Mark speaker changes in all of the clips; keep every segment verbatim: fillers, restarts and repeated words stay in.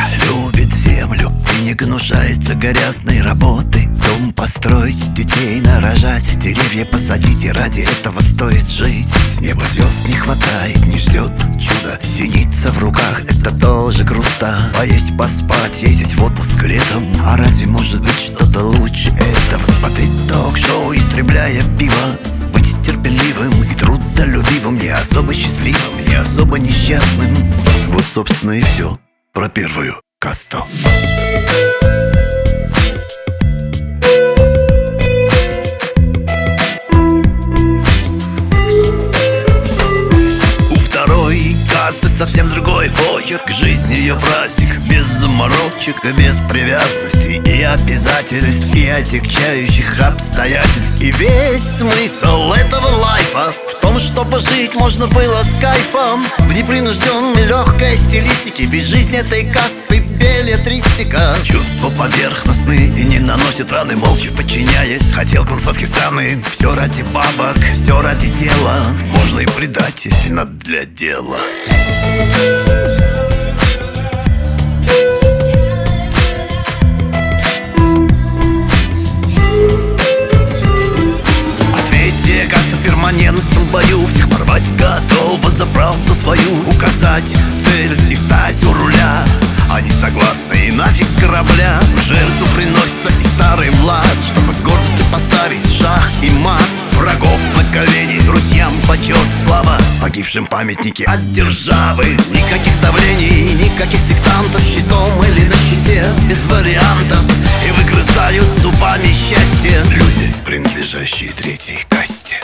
Speaker 1: любит землю и не гнушается грязной работы. Дом построить, детей нарожать, деревья посадить, и ради этого стоит жить. С неба звезд не хватает, не ждет чудо. Синица в руках, это тоже круто. Поесть, поспать, ездить в отпуск летом. А разве может быть что-то лучше этого? Смотреть ток-шоу, истребляя пиво. Быть терпеливым и трудолюбивым, не особо счастливым, не особо несчастным. Вот, собственно, и все про первую касту. У второй касты совсем другой почерк. Жизнь ее праздник, без заморочек и без привязанностей и обязательств, и отягчающих обстоятельств. И весь смысл этого лайфа в том, чтобы жить можно было с кайфом, в непринужденной легкой стилистике. Ведь жизнь этой касты беллетристика. Чувства поверхностные и не наносят раны, молча подчиняясь хотелкам сладкой страны. Все ради бабок, все ради дела. Можно и предать, если надо для дела. Ответьте, как-то в перманентном бою всех порвать готова за правду свою. Указать цель и встать у руля. Они согласны и нафиг с корабля. В жертву приносится и старый, и млад, чтобы с гордостью поставить шах и мат. Врагов на колени, друзьям почет, слава. Погибшим памятники от державы. Никаких давлений, никаких диктантов, щитом или на щите, без вариантов. И выгрызают зубами счастье люди, принадлежащие третьей касте.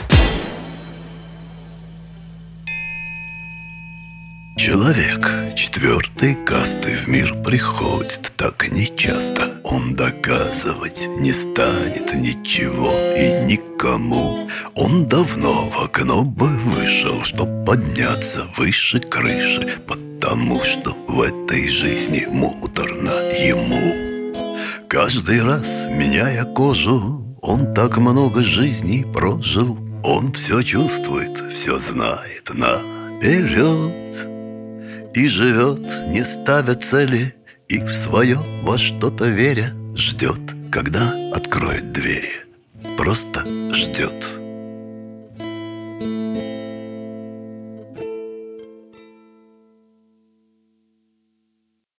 Speaker 1: Человек четвертой касты в мир приходит так нечасто. Он доказывать не станет ничего и никому. Он давно в окно бы вышел, чтоб подняться выше крыши, потому что в этой жизни муторно ему. Каждый раз, меняя кожу, он так много жизней прожил. Он все чувствует, все знает наперед и живет, не ставя цели, и в свое во что-то веря ждет, когда откроет двери. Просто ждет.